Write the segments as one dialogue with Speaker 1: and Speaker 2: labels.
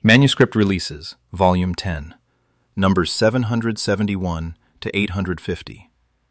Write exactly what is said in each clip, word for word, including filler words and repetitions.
Speaker 1: Manuscript Releases, Volume ten, Numbers seven hundred seventy-one to eight hundred fifty.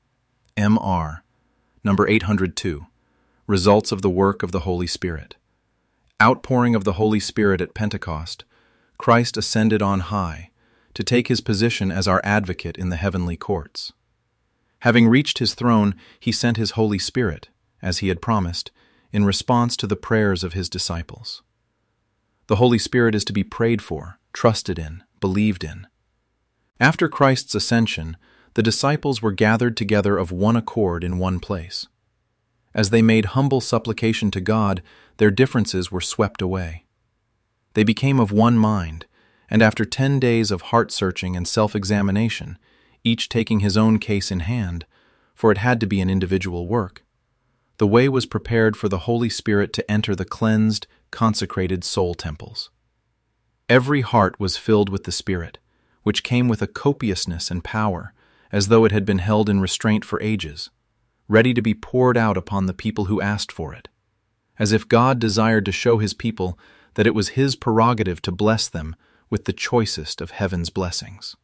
Speaker 1: M R, Number eight hundred two, Results of the Work of the Holy Spirit. Outpouring of the Holy Spirit at Pentecost, Christ ascended on high to take his position as our advocate in the heavenly courts. Having reached his throne, he sent his Holy Spirit, as he had promised, in response to the prayers of his disciples. The Holy Spirit is to be prayed for, trusted in, believed in. After Christ's ascension, the disciples were gathered together of one accord in one place. As they made humble supplication to God, their differences were swept away. They became of one mind, and after ten days of heart-searching and self-examination, each taking his own case in hand, for it had to be an individual work, the way was prepared for the Holy Spirit to enter the cleansed, consecrated soul temples. Every heart was filled with the Spirit, which came with a copiousness and power, as though it had been held in restraint for ages, ready to be poured out upon the people who asked for it, as if God desired to show his people that it was his prerogative to bless them with the choicest of heaven's blessings.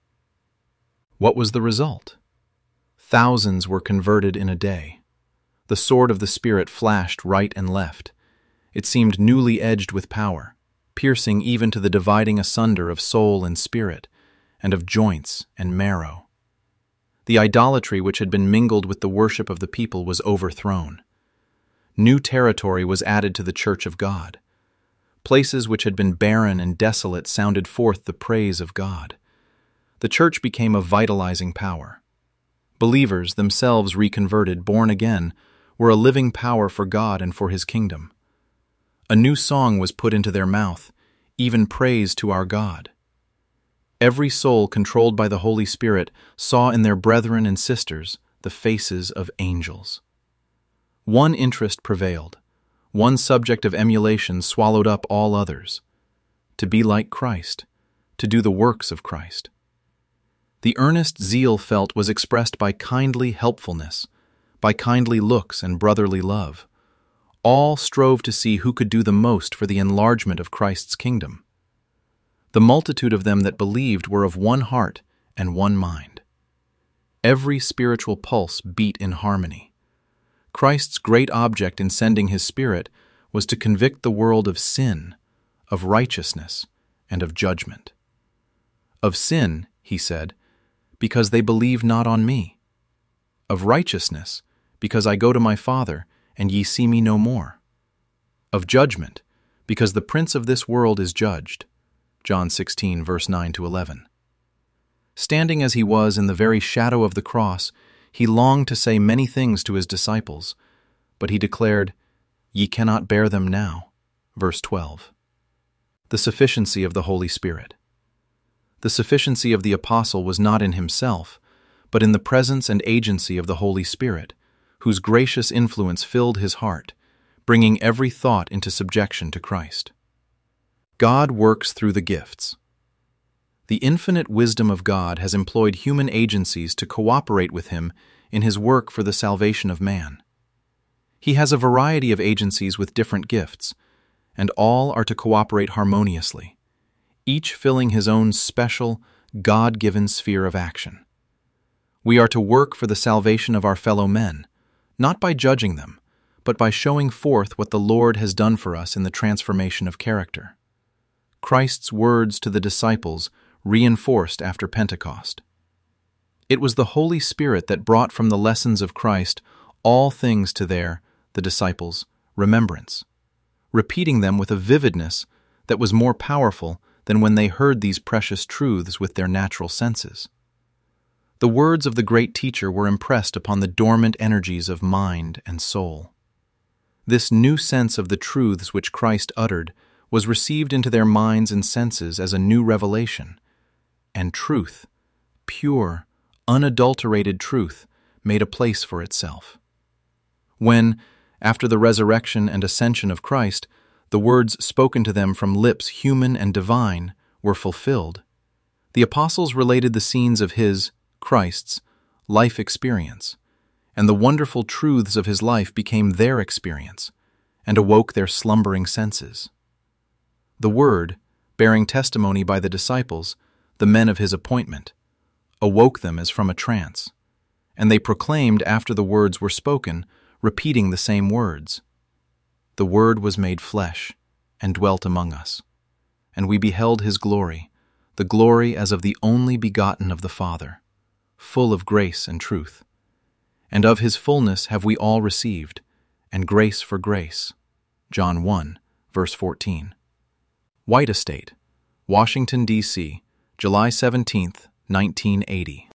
Speaker 1: What was the result? Thousands were converted in a day. The sword of the Spirit flashed right and left. It seemed newly edged with power, piercing even to the dividing asunder of soul and spirit, and of joints and marrow. The idolatry which had been mingled with the worship of the people was overthrown. New territory was added to the Church of God. Places which had been barren and desolate sounded forth the praise of God. The Church became a vitalizing power. Believers, themselves reconverted, born again, were a living power for God and for his kingdom. A new song was put into their mouth, even praise to our God. Every soul controlled by the Holy Spirit saw in their brethren and sisters the faces of angels. One interest prevailed. One subject of emulation swallowed up all others: to be like Christ, to do the works of Christ. The earnest zeal felt was expressed by kindly helpfulness, by kindly looks and brotherly love. All strove to see who could do the most for the enlargement of Christ's kingdom. The multitude of them that believed were of one heart and one mind. Every spiritual pulse beat in harmony. Christ's great object in sending his Spirit was to convict the world of sin, of righteousness, and of judgment. Of sin, he said, because they believe not on me. Of righteousness, because I go to my Father, and ye see me no more. Of judgment, because the prince of this world is judged. John sixteen, verse nine to eleven. Standing as he was in the very shadow of the cross, he longed to say many things to his disciples, but he declared, "Ye cannot bear them now." Verse twelve. The sufficiency of the Holy Spirit. The sufficiency of the apostle was not in himself, but in the presence and agency of the Holy Spirit, whose gracious influence filled his heart, bringing every thought into subjection to Christ. God works through the gifts. The infinite wisdom of God has employed human agencies to cooperate with him in his work for the salvation of man. He has a variety of agencies with different gifts, and all are to cooperate harmoniously, each filling his own special, God-given sphere of action. We are to work for the salvation of our fellow men, not by judging them, but by showing forth what the Lord has done for us in the transformation of character. Christ's words to the disciples reinforced after Pentecost. It was the Holy Spirit that brought from the lessons of Christ all things to their, the disciples, remembrance, repeating them with a vividness that was more powerful than when they heard these precious truths with their natural senses. The words of the great teacher were impressed upon the dormant energies of mind and soul. This new sense of the truths which Christ uttered was received into their minds and senses as a new revelation, and truth, pure, unadulterated truth, made a place for itself. When, after the resurrection and ascension of Christ, the words spoken to them from lips human and divine were fulfilled, the apostles related the scenes of his, Christ's, life experience, and the wonderful truths of his life became their experience and awoke their slumbering senses. The Word, bearing testimony by the disciples, the men of his appointment, awoke them as from a trance. And they proclaimed after the words were spoken, repeating the same words. The Word was made flesh, and dwelt among us. And we beheld his glory, the glory as of the only begotten of the Father, full of grace and truth. And of his fullness have we all received, and grace for grace. John one, verse fourteen. White Estate, Washington, D C, July seventeenth, nineteen eighty.